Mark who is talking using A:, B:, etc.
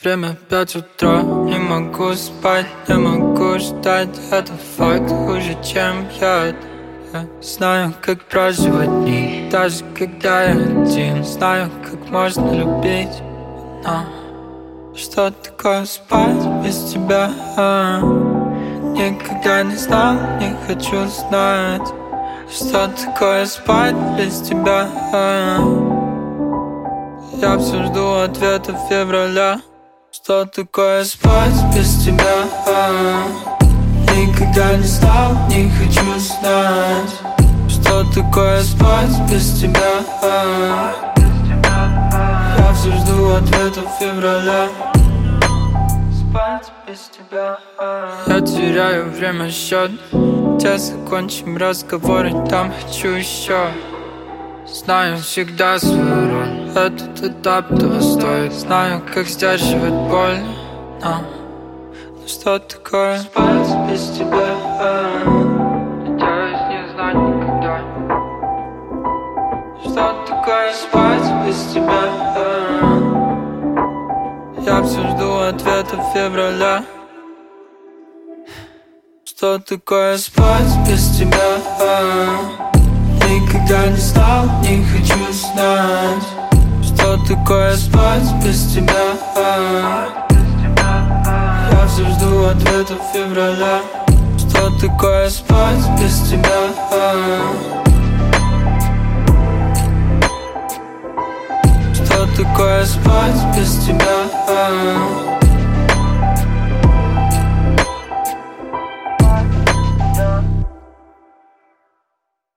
A: Время 5 утра, не могу спать, не могу ждать. Это факт хуже, чем яд. Я знаю, как проживать дни, даже когда я один. Знаю, как можно любить, но что такое спать без тебя? Никогда не знал, не хочу знать. Что такое спать без тебя? Я все жду ответа февраля. Что такое спать без тебя? Никогда не знал, не хочу знать. Что такое спать без тебя? Я все жду ответа февраля. Спать без тебя. Я теряю время счет. Где закончим разговоры, там хочу еще. Знаю всегда свою роль, этот этап того стоит. Знаю, как сдерживать боль, но что такое спать без тебя? Надеюсь не знать никогда. Что такое спать без тебя? Я все жду ответа февраля. Что такое спать без тебя? Никогда не знал, не хочу знать. Что такое спать без тебя? Я все жду ответа февраля. Что такое спать без тебя? Что такое спать без тебя?